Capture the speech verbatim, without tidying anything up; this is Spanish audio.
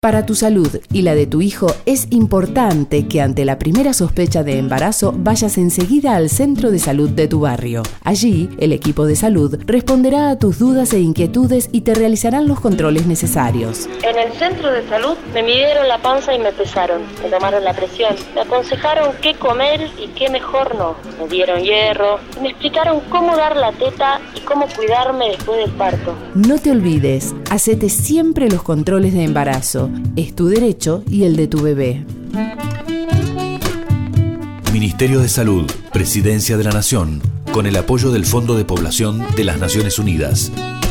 Para tu salud y la de tu hijo es importante que ante la primera sospecha de embarazo vayas enseguida al centro de salud de tu barrio. Allí, el equipo de salud responderá a tus dudas e inquietudes y te realizarán los controles necesarios. En el centro de salud me midieron la panza y me pesaron, me tomaron la presión, me aconsejaron qué comer y qué mejor no. Me dieron hierro y me explicaron cómo dar la teta y cómo cuidarme después del parto. No te olvides, hacete siempre los controles de embarazo. Es tu derecho y el de tu bebé. Ministerio de Salud, Presidencia de la Nación, con el apoyo del Fondo de Población de las Naciones Unidas.